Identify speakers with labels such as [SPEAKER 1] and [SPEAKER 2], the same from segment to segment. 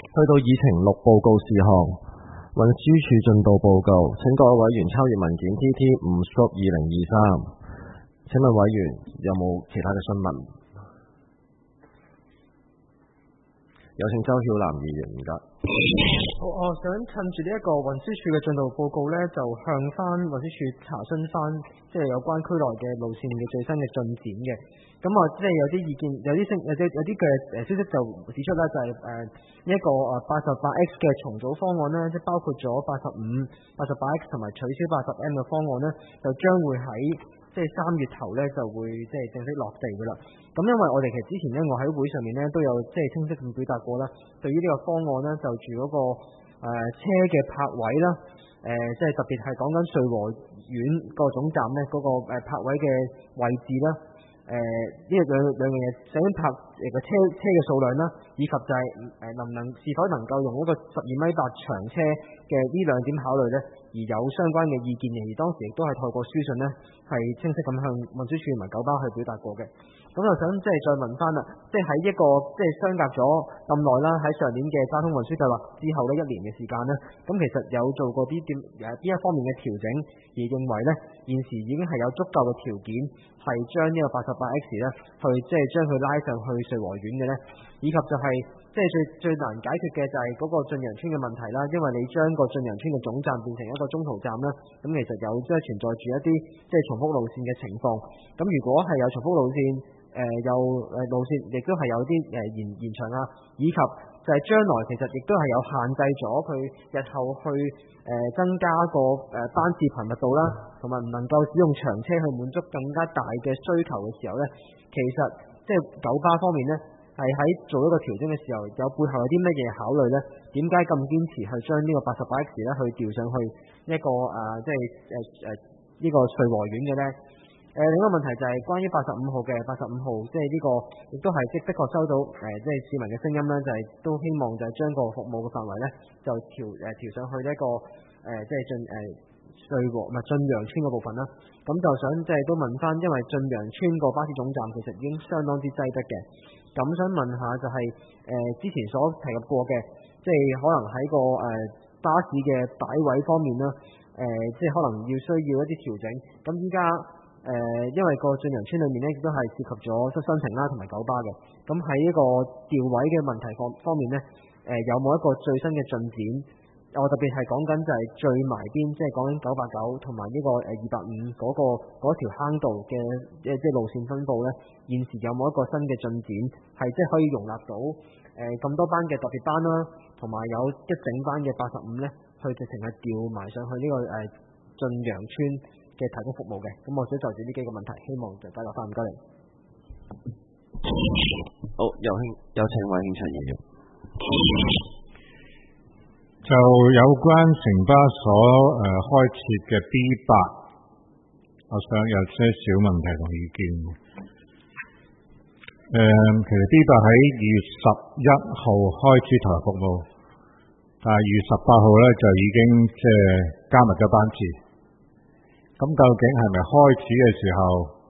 [SPEAKER 1] 去到議程6報告事項，運輸署進度報告，請各位委員抄閱文件 TT5/2023。請問委員有冇其他嘅詢問？有請周曉南議員，唔該。
[SPEAKER 2] 我想趁住呢一個運輸署嘅進度報告呢，就向翻運輸署查詢翻，即係有關區內嘅路線嘅最新嘅進展嘅。咁啊，即係有啲意見，有啲嘅消息就指出啦，就係呢一個88X 嘅重組方案呢，即係包括咗85、88X 同埋取消80M 嘅方案呢，就將會喺即係3月頭呢就會即係正式落地噶啦。咁因為我哋其實之前呢，我喺會上面呢都有即係清晰咁表達過啦，對於呢個方案呢，就住嗰個車嘅泊位啦，即係特別係講緊瑞和苑個總站呢嗰個泊位嘅位置啦。呢兩樣嘢，首先泊個車嘅數量啦，以及就係是否能夠用嗰個12.8米長車嘅呢兩點考慮呢，而有相關嘅意見嘅，而當時亦都係透過書信呢，係清晰咁向運輸署同埋九巴去表達過嘅。咁就想即係再問翻啦，即係喺一個即係相隔咗咁耐啦，喺上年嘅交通運輸計劃之後呢1年嘅時間呢，咁其實有做過邊一方面嘅調整，而認為呢現時已經係有足夠嘅條件係將呢個88X 呢去即係將佢拉上去瑞和苑嘅呢，以及就係即係最難解決嘅就係嗰個駿洋村嘅問題啦，因為你將個駿洋村嘅總站變成一個中途站啦，咁其實有即係存在住一啲即係重複路線嘅情況。咁如果係有重複路線，有路線亦都係有啲延長啊，以及就係將來其實亦都係有限制咗佢日後去增加個班次頻密度啦，同埋唔能夠使用長車去滿足更加大嘅需求嘅時候呢，其實即係九巴方面呢，係喺做一個調整嘅時候，有背後有啲乜嘢考慮呢？點解咁堅持去將呢個88X呢去調上去一個即係呢個瑞和苑嘅呢？另一個問題就係關於85號嘅85號，即係呢個亦都係的確收到即係市民嘅聲音啦，就係都希望就係將個服務嘅範圍呢，就調上去呢一個即係駿洋村嗰部分啦。咁就想即係都問翻，因為駿洋村個巴士總站其實已經相當之擠迫嘅，咁想問下就係之前所提及過嘅，即係可能喺個巴士嘅擺位方面啦，即係可能需要一啲調整。咁依家因為個駿洋村裏面呢，亦都係涉及咗新城啦同埋九巴嘅，咁喺呢個調位嘅問題方面呢，有冇一個最新嘅進展？我特別係講緊就係最埋邊，即係講緊989同埋呢個285嗰條坑道嘅即係路線分佈呢，現時有冇一個新嘅進展？係即係可以容納到咁多班嘅特別班啦，同埋有一整班嘅85呢，去直情係調埋上去呢個駿洋村嘅提供服務嘅。咁我想就住呢幾個問題，希望就解答翻，唔該你。
[SPEAKER 1] 好，有請委員陳議員。
[SPEAKER 3] 就有關城巴所開設嘅 B8， 我想有些小問題同意見。其實 B8 喺2月11號開始投入服務，但係2月18號咧就已經即係加密咗班次。咁究竟係咪開始嘅時候，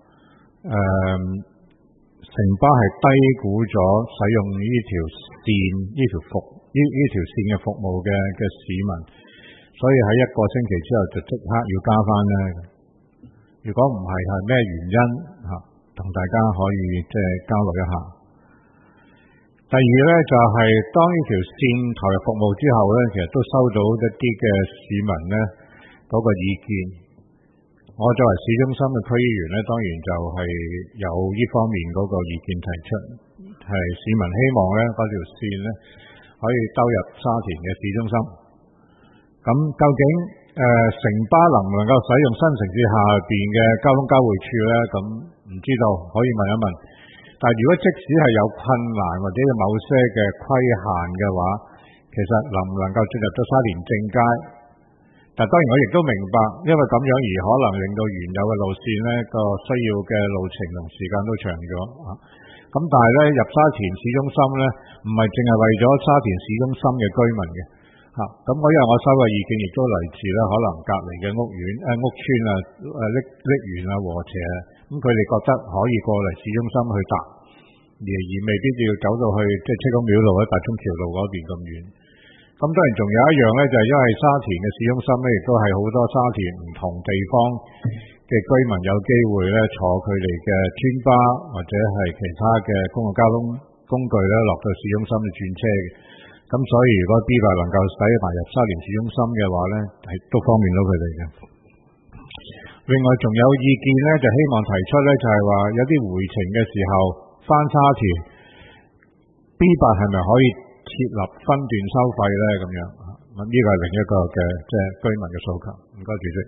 [SPEAKER 3] 城巴係低估咗使用呢條線呢條線嘅服務嘅市民，所以喺1個星期之後就即刻要加翻呢？如果唔係咩原因同大家可以即係交流一下。第二呢，就係當呢條線投入服務之後呢，其實都收到一啲嘅市民呢嗰個意見。我作為市中心嘅區議員呢，當然就係有呢方面嗰個意見提出，係市民希望呢嗰條線呢可以兜入沙田嘅市中心。咁究竟城巴能唔能夠使用新城市下邊嘅交通交匯處呢？咁唔知道，可以問一問。但係如果即使係有困難或者有某些嘅規限嘅話，其實能唔能夠進入咗沙田正街？但當然我亦都明白，因為咁樣而可能令到原有嘅路線呢個需要嘅路程同時間都長咗。咁但係呢，入沙田市中心呢，唔係淨係為咗沙田市中心嘅居民嘅。咁因為我收嘅意見亦都嚟自呢可能隔離嘅屋邨啊、瀝源啊、禾輋，咁佢哋覺得可以過嚟市中心去搭。 而未必要走到去即係車公廟路或者大涌橋路嗰邊咁遠。咁當然仲有一樣咧，就係因為沙田嘅市中心咧，亦都係好多沙田唔同地方嘅居民有機會咧坐佢哋嘅村巴或者係其他嘅公共交通工具咧落到市中心去轉車嘅。咁所以如果 B8 能夠駛埋入沙田市中心嘅話咧，係都方便到佢哋嘅。另外仲有意見咧，就希望提出咧，就係話有啲回程嘅時候翻沙田 B8 係咪可以設立分段收費咧？咁樣咁呢個係另一個嘅即係居民嘅訴求。唔該，主席。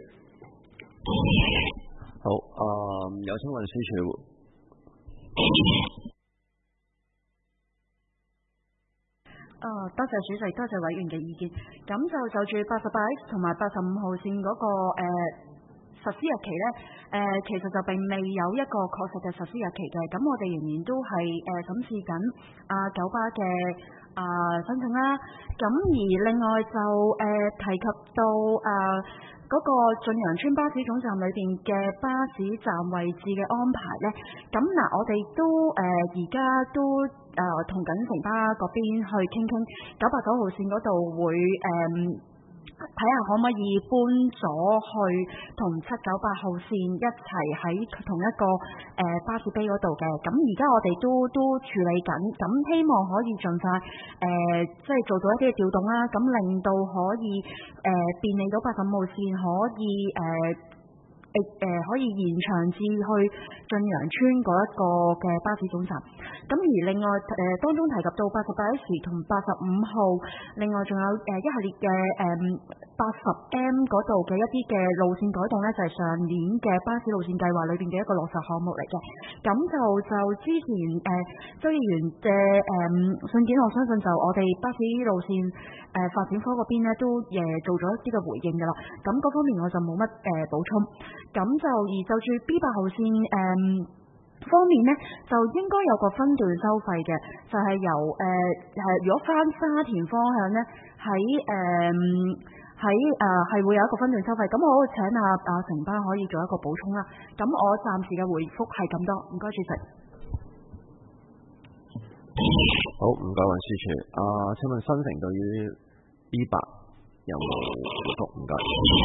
[SPEAKER 1] 好，有請運輸署。
[SPEAKER 4] 多謝主席，多謝委員嘅意見。咁就住 88X 同埋85號線嗰個實施日期呢，其實就並未有一個確實嘅實施日期嘅。咁我哋仍然都係審視緊九巴嘅申請啦。咁而另外就提及到嗰個駿洋邨巴士總站裏邊嘅巴士站位置嘅安排呢。咁我哋都而家都同緊城巴嗰邊去傾989號線嗰度會睇下可唔可以搬咗去同798號線一齊喺同一個巴士陂嗰度嘅。咁而家我哋都處理緊，咁希望可以盡快即係做到一啲嘅調動啦，咁令到可以便利到85號線可以延長至去駿洋邨嗰一個嘅巴士總站。咁而另外當中提及到 88X 同85號，另外仲有一系列嘅80M 嗰度嘅一啲嘅路線改動呢，就係上年嘅巴士路線計劃裏邊嘅一個落實項目嚟嘅。咁就之前周議員嘅信件，我相信就我哋巴士路線發展科嗰邊呢都做咗一啲嘅回應㗎啦。咁嗰方面我就冇乜補充。咁就住 B8 號線方面呢，就應該有個分段收費嘅，就係由如果翻沙田方向呢，係會有一個分段收費。咁我請城巴可以做一個補充啦。咁我暫時嘅回覆係咁多，唔該主席。
[SPEAKER 1] 好，唔該運輸署。請問新城對於 B8 有冇回覆？唔該。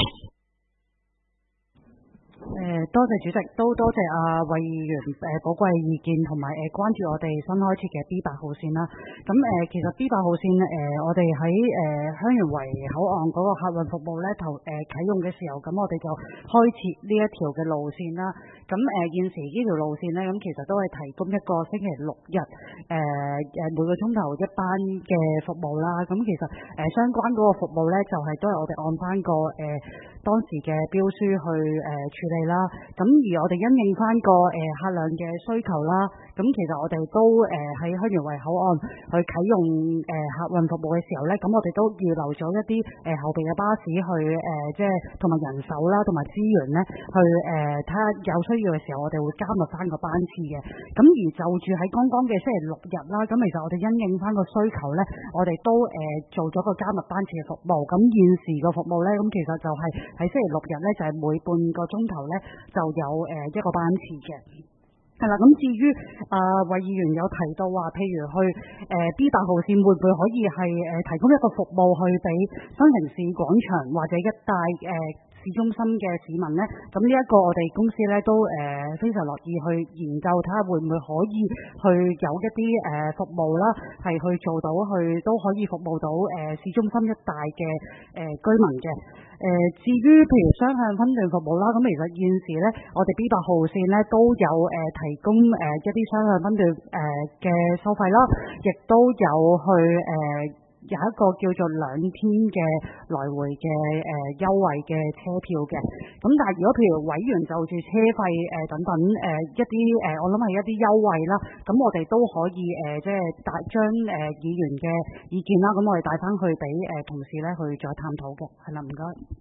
[SPEAKER 5] 多謝主席，都多謝委員寶貴意見同埋關注我哋新開設嘅 B8 號線啦。咁其實 B8 號線我哋喺香園圍口岸嗰個客運服務咧啟用嘅時候，咁我哋就開設呢一條嘅路線啦。咁現時呢條路線咧，咁其實都係提供一個星期六日每個鐘頭一班嘅服務啦。咁其實相關嗰個服務咧，就係都係我哋按翻個當時嘅標書去處理啦。咁而我哋因應翻個客量嘅需求啦，咁其實我哋都喺香園圍口岸去啟用客運服務嘅時候咧，咁我哋都預留咗一啲後備嘅巴士去即係同埋人手啦，同埋資源咧去睇下有需要嘅時候，我哋會加密翻個班次嘅。咁而就住喺剛剛嘅星期六日啦，咁其實我哋因應翻個需求咧，我哋都做咗個加密班次嘅服務。咁現時個服務咧，咁其實就係喺星期六日咧，就係每半個鐘頭咧就有一個班次嘅。係啦，咁至於委議員有提到話，譬如去B8 號線會唔會可以係提供一個服務去俾新城市廣場或者一帶市中心嘅市民呢？咁呢一個我哋公司咧都非常樂意去研究，睇下會唔會可以去有一啲服務啦，係去做到去都可以服務到市中心一帶嘅居民嘅。至於譬如雙向分段服務啦，咁其實現時咧，我哋 B8 號線咧都有提供一啲雙向分段嘅收費啦，亦都有去有一個叫做2天嘅來回嘅優惠嘅車票嘅。咁但係如果譬如委員就住車費等等一啲我諗係一啲優惠啦，咁我哋都可以即係將議員嘅意見啦，咁我哋帶翻去俾同事咧去再探討嘅。係啦，唔該。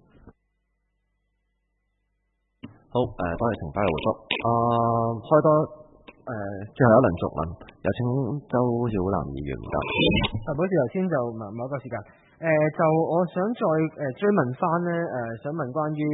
[SPEAKER 1] 好，多謝城巴嘅回覆。開多最後一輪續問，有請周曉南議員唔該。
[SPEAKER 2] 保持頭先就某一個時間，就我想再追問翻呢，想問關於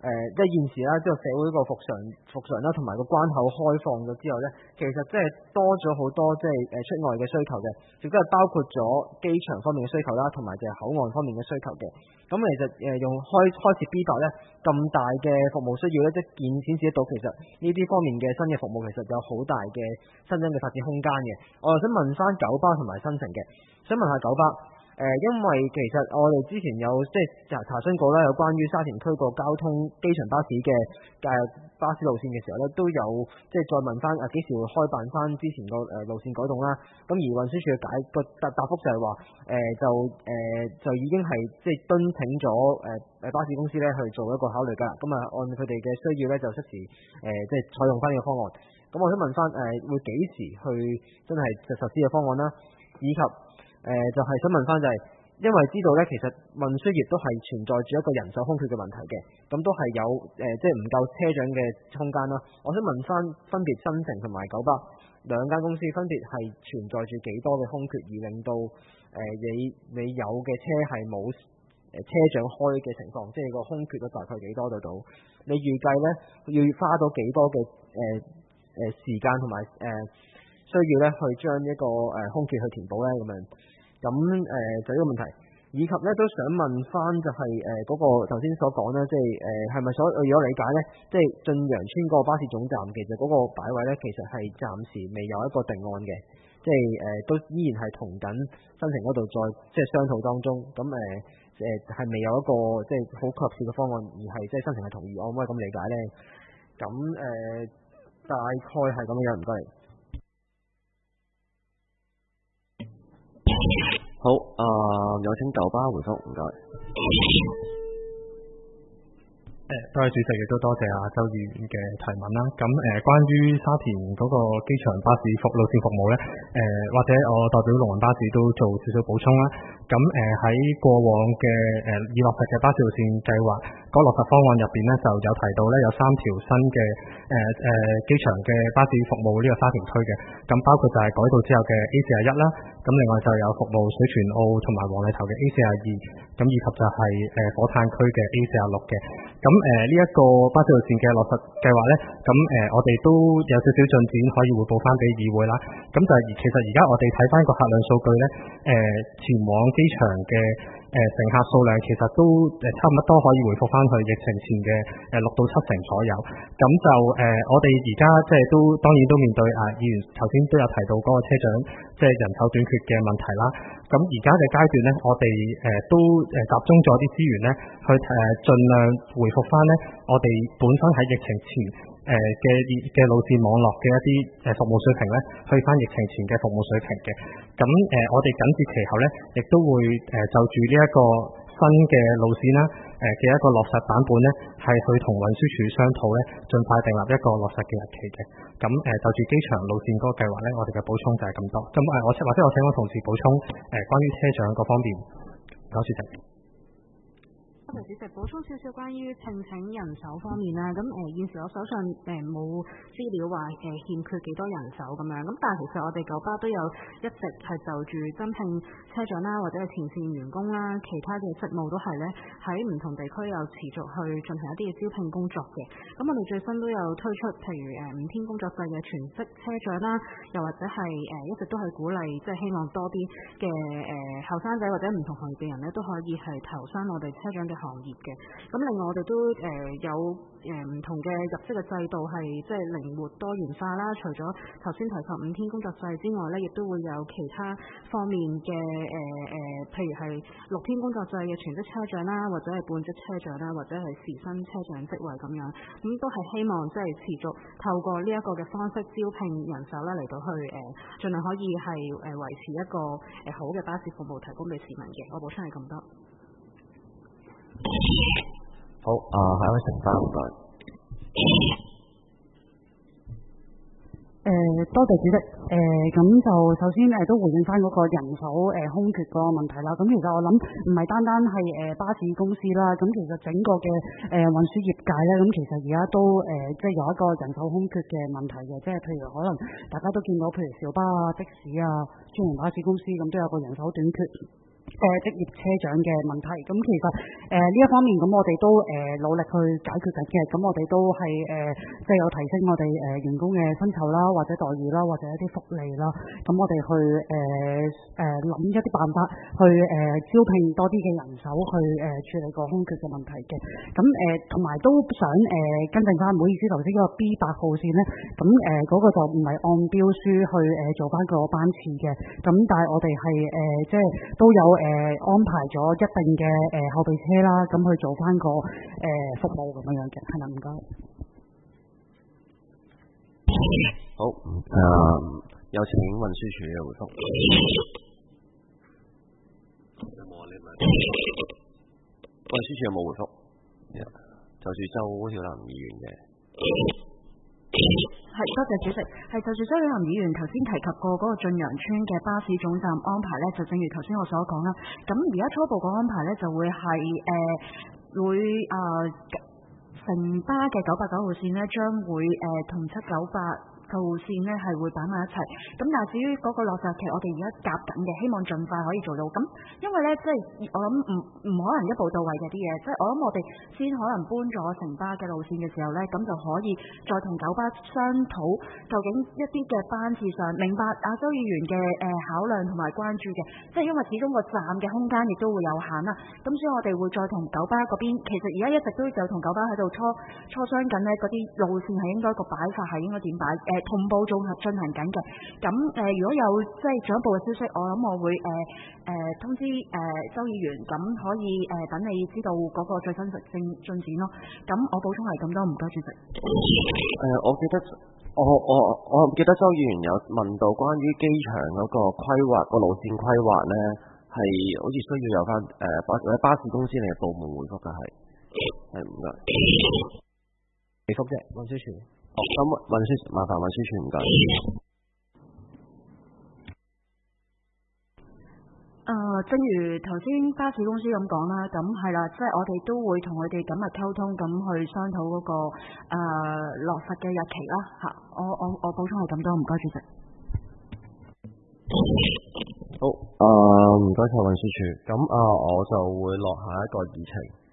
[SPEAKER 2] 即係現時啦，即係社會個復常啦，同埋個關口開放咗之後咧，其實即係多咗好多即係出外嘅需求嘅，亦都係包括咗機場方面嘅需求啦，同埋就係口岸方面嘅需求嘅。咁其實用開設 B8咧咁大嘅服務需要咧，即係顯示得到其實呢啲方面嘅新嘅服務其實有好大嘅新增嘅發展空間嘅。我又想問翻九巴同埋新城嘅，想問下九巴。因為其實我哋之前有即係查詢過啦，有關於沙田區個交通機場巴士嘅巴士路線嘅時候咧，都有即係再問翻幾時會開辦翻之前個路線改動啦。咁而運輸署嘅答覆就係話就已經係即係敦請咗巴士公司咧去做一個考慮㗎啦。咁啊按佢哋嘅需要咧就適時即係採用翻呢個方案。咁我想問翻會幾時去真係實施嘅方案啦，以及就係想問翻就係，因為知道咧，其實運輸業都係存在住一個人手空缺嘅問題嘅，咁都係有即係唔夠車長嘅空間啦。我想問翻分別新城同埋九巴兩間公司分別係存在住幾多嘅空缺，而令到你有嘅車係冇車長開嘅情況，即係個空缺都大概幾多度到？你預計咧要花到幾多嘅時間同埋需要咧去將一個空缺去填補咧咁樣？咁就呢個問題，以及咧都想問翻就係嗰個頭先所講咧，即係係咪如果理解咧，即係駿洋邨嗰個巴士總站其實嗰個擺位咧，其實係暫時未有一個定案嘅，即係都依然係同緊新城嗰度再即係商討當中。咁係未有一個即係好確切嘅方案，而係即係新城係同意，我可唔可以咁理解咧？咁大概係咁樣，唔該你。
[SPEAKER 1] 好，有請九巴回覆，唔該。
[SPEAKER 6] 多謝主席，亦都多謝周議員嘅提問啦。咁關於沙田嗰個機場巴士路線服務咧，或者我代表龍運巴士都做少少補充啦。咁喺過往嘅已落實嘅巴士路線計劃嗰落實方案入邊咧，就有提到咧有3條新嘅機場嘅巴士服務呢個沙田區嘅。咁包括就係改道之後嘅 A41 啦，咁另外就有服務水泉澳同埋黃泥頭嘅 A42，咁以及就係火炭區嘅 A46嘅。咁呢一個巴士路線嘅落實計劃咧，咁我哋都有少少進展可以匯報翻俾議會啦。咁就係其實而家我哋睇翻個客量數據咧，前往機場嘅乘客數量其實都差唔多可以回復翻去疫情前嘅6到7成左右。咁就我哋而家即係都當然都面對議員頭先都有提到嗰個車長即係人手短缺嘅問題啦。咁而家嘅階段咧，我哋都集中咗啲資源咧，去盡量回復翻咧我哋本身喺疫情前嘅路線網絡嘅一啲服務水平咧，去翻疫情前嘅服務水平嘅。咁我哋緊接其後咧，亦都會就住呢一個新嘅路線啦，嘅一個落實版本咧，係去同運輸署商討咧，盡快訂立一個落實嘅日期嘅。咁就住機場路線嗰個計劃咧，我哋嘅補充就係咁多。咁或者我請我同事補充關於車長嗰方面，多謝主席。
[SPEAKER 4] 主席補充少少關於聘請人手方面啦，咁現時我手上冇資料話欠缺幾多人手咁樣，咁但係其實我哋九巴都有一直係就住增聘車長啦，或者係前線員工啦，其他嘅職務都係咧喺唔同地區有持續去進行一啲嘅招聘工作嘅。咁我哋最新都有推出譬如5天工作制嘅全職車長啦，又或者係一直都係鼓勵即係希望多啲嘅後生仔或者唔同行業嘅人咧都可以係投身我哋車長嘅行業嘅。咁另外我哋都有唔同嘅入職嘅制度係即係靈活多元化啦。除咗頭先提及5天工作制之外咧，亦都會有其他方面嘅譬如係6天工作制嘅全職車長啦，或者係半職車長啦，或者係時薪車長職位咁樣。咁都係希望即係持續透過呢一個嘅方式招聘人手啦，嚟到去盡量可以係維持一個好嘅巴士服務提供俾市民嘅。我補充係咁多。
[SPEAKER 1] 好，下一位承辦唔該。
[SPEAKER 5] 多謝主席。咁就首先都回應翻嗰個人手空缺嗰個問題啦。咁其實我諗唔係單單係巴士公司啦，咁其實整個嘅運輸業界咧，咁其實而家都即係有一個人手空缺嘅問題嘅，即係譬如可能大家都見到，譬如小巴啊、的士啊、專營巴士公司咁都有個人手短缺。 職業車長嘅問題。咁其實呢一方面咁我哋都努力去解決緊嘅。咁我哋都係即係有提升我哋員工嘅薪酬啦，或者待遇啦，或者一啲福利啦。咁我哋去諗一啲辦法去招聘多啲嘅人手去處理個空缺嘅問題嘅。咁同埋都想跟進翻，唔好意思，頭先嗰個 B8 號線咧，咁嗰個就唔係按標書去做翻個班次嘅。咁但係我哋係即係都有安排咗一定嘅後備車啦，咁去做翻個服務咁樣嘅，係啦，唔該。
[SPEAKER 1] 好，有請運輸署嘅回覆。有冇啊？你問運輸署有冇回覆？就住周曉南議員嘅。
[SPEAKER 4] 係，多謝主席。係就住周曉南議員頭先提及過嗰個駿洋邨嘅巴士總站安排呢，就正如頭先我所講啦。咁而家初步個安排呢，就會係城巴嘅989號線呢，將會同798號線呢係會擺埋一齊，咁但係至於嗰個落實期，我哋而家夾緊嘅，希望盡快可以做到。咁因為呢，即係我諗唔可能一步到位嘅啲嘢，即係我諗我哋先可能搬咗城巴嘅路線嘅時候呢，咁就可以再同九巴商討究竟一啲嘅班次上，明白阿周議員嘅考量同埋關注嘅，即係因為始終個站嘅空間亦都會有限啦。咁所以我哋會再同九巴嗰邊，其實而家一直都有同九巴喺度磋商緊呢，嗰啲路線係應該個擺法係應該點擺，同步綜合進行緊嘅。咁如果有即係進一步嘅消息，我諗我會通知周議員，咁可以等你知道嗰個最新進展咯。咁我補充係咁多，唔該主席。
[SPEAKER 1] 我記得我記得周議員有問到關於機場嗰個規劃個路線規劃咧，係好似需要有翻巴士公司嚟嘅部門回覆嘅，係唔該。回覆啫，運輸署。咁麻煩運輸署唔該。
[SPEAKER 4] 正如頭先巴士公司咁講啦，咁係啦，即係我哋都會同佢哋緊密溝通，咁去商討嗰個落實嘅日期啦。嚇，我補充係咁多，唔該主席。
[SPEAKER 1] 好，唔該晒運輸署。咁我就會落下一個議程。